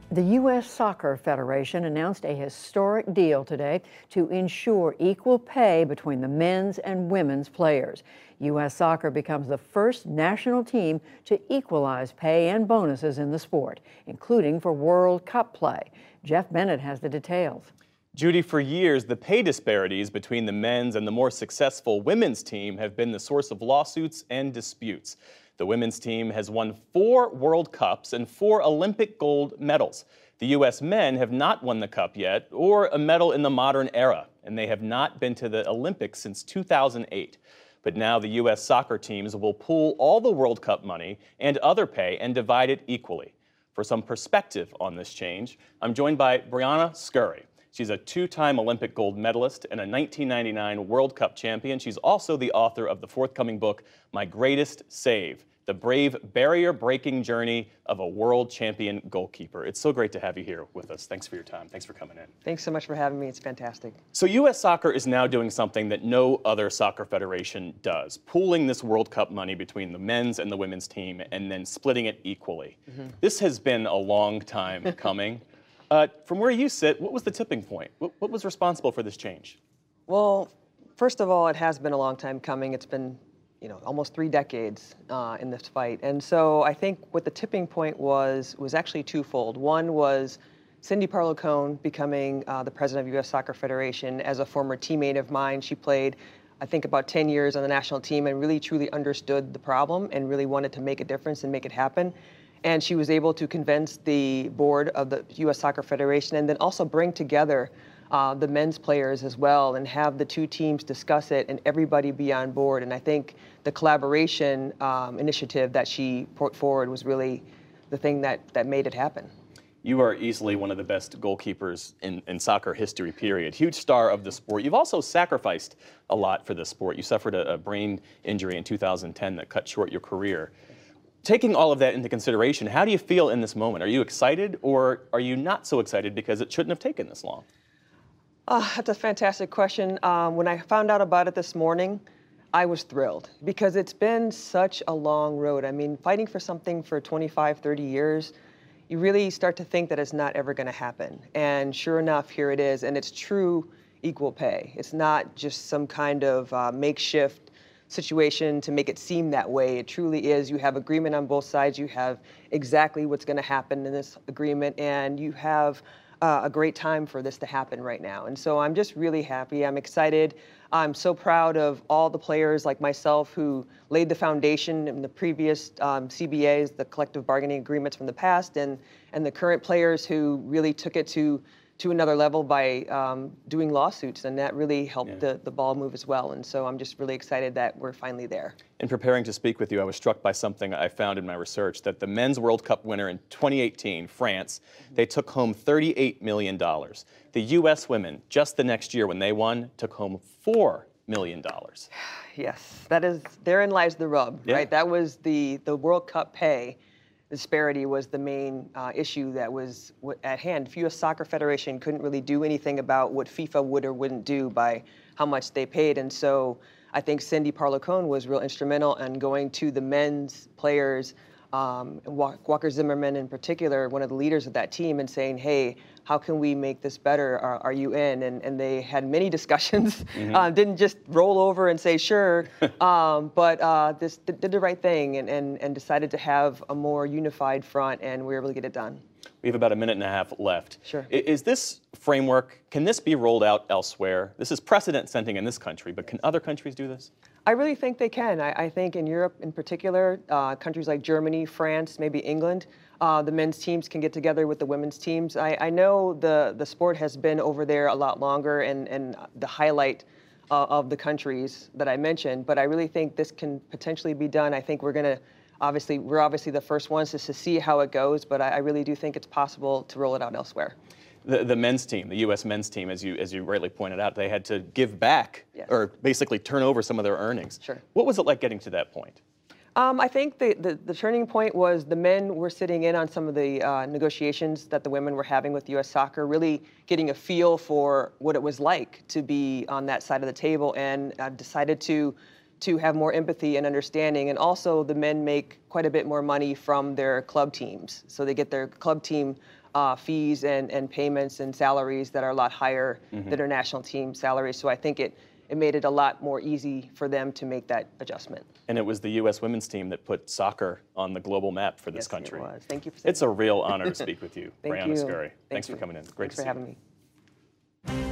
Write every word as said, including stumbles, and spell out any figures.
The U S Soccer Federation announced a historic deal today to ensure equal pay between the men's and women's players. U S Soccer becomes the first national team to equalize pay and bonuses in the sport, including for World Cup play. Jeff Bennett has the details. Judy, for years, the pay disparities between the men's and the more successful women's team have been the source of lawsuits and disputes. The women's team has won four World Cups and four Olympic gold medals. The U S men have not won the cup yet, or a medal in the modern era, and they have not been to the Olympics since two thousand eight. But now the U S soccer teams will pool all the World Cup money and other pay and divide it equally. For some perspective on this change, I'm joined by Brianna Scurry. She's a two-time Olympic gold medalist and a nineteen ninety-nine World Cup champion. She's also the author of the forthcoming book, My Greatest Save: The Brave Barrier-Breaking Journey of a World Champion Goalkeeper. It's so great to have you here with us. Thanks for your time. Thanks for coming in. Thanks so much for having me. It's fantastic. So U S Soccer is now doing something that no other soccer federation does, pooling this World Cup money between the men's and the women's team and then splitting it equally. Mm-hmm. This has been a long time coming. Uh, from where you sit, what was the tipping point? What, what was responsible for this change? Well, first of all, it has been a long time coming. It's been, you know, almost three decades uh, in this fight. And so I think what the tipping point was was actually twofold. One was Cindy Parlow Cone becoming uh, the president of U S Soccer Federation. As a former teammate of mine, she played, I think, about ten years on the national team and really truly understood the problem and really wanted to make a difference and make it happen. And she was able to convince the board of the U S Soccer Federation and then also bring together uh, the men's players as well and have the two teams discuss it and everybody be on board. And I think the collaboration um, initiative that she put forward was really the thing that, that made it happen. You are easily one of the best goalkeepers in, in soccer history, period. Huge star of the sport. You've also sacrificed a lot for the sport. You suffered a, a brain injury in two thousand ten that cut short your career. Taking all of that into consideration, how do you feel in this moment? Are you excited or are you not so excited because it shouldn't have taken this long? Uh, that's a fantastic question. Um, when I found out about it this morning, I was thrilled because it's been such a long road. I mean, fighting for something for twenty-five, thirty years, you really start to think that it's not ever going to happen. And sure enough, here it is. And it's true equal pay. It's not just some kind of uh, makeshift situation to make it seem that way. It truly is. You have agreement on both sides. You have exactly what's going to happen in this agreement, and you have uh, a great time for this to happen right now. And so I'm just really happy. I'm excited. I'm so proud of all the players like myself who laid the foundation in the previous um, C B As, the collective bargaining agreements from the past, and and the current players who really took it to to another level by um, doing lawsuits, and that really helped yeah. the, the ball move as well. And so I'm just really excited that we're finally there. In preparing to speak with you, I was struck by something I found in my research, that the men's World Cup winner in twenty eighteen, France, mm-hmm. they took home thirty-eight million dollars. The U S women, just the next year when they won, took home four million dollars. Yes, that is, therein lies the rub, yeah. right? That was the, the World Cup pay disparity was the main uh, issue that was at hand. The U S Soccer Federation couldn't really do anything about what FIFA would or wouldn't do by how much they paid. And so I think Cindy Parlow Cone was real instrumental in going to the men's players, um, Walker Zimmerman in particular, one of the leaders of that team, and saying, hey, how can we make this better? Are, are you in? And, and they had many discussions, mm-hmm. uh, didn't just roll over and say, sure, um, but uh, this did the right thing and, and, and decided to have a more unified front, and we were able to get it done. We have about a minute and a half left. Sure. Is this framework, can this be rolled out elsewhere? This is precedent-setting in this country, but can other countries do this? I really think they can. I, I think in Europe in particular, uh, countries like Germany, France, maybe England, uh, the men's teams can get together with the women's teams. I, I know the, the sport has been over there a lot longer and, and the highlight uh, of the countries that I mentioned, but I really think this can potentially be done. I think we're going to Obviously, we're obviously the first ones just to see how it goes, but I, I really do think it's possible to roll it out elsewhere. The, the men's team, the U S men's team, as you as you rightly pointed out, they had to give back yes. or basically turn over some of their earnings. Sure. What was it like getting to that point? Um, I think the, the, the turning point was the men were sitting in on some of the uh, negotiations that the women were having with U S Soccer, really getting a feel for what it was like to be on that side of the table, and uh, decided to to have more empathy and understanding. And also the men make quite a bit more money from their club teams. So they get their club team uh, fees and, and payments and salaries that are a lot higher mm-hmm. than their national team salaries. So I think it, it made it a lot more easy for them to make that adjustment. And it was the U S women's team that put soccer on the global map for this yes, country. It was. Thank you for saying It's a real honor to speak with you, Thank Brianna you. Scurry. Thank Thanks you. for coming in. Great Thanks to for see having you. me.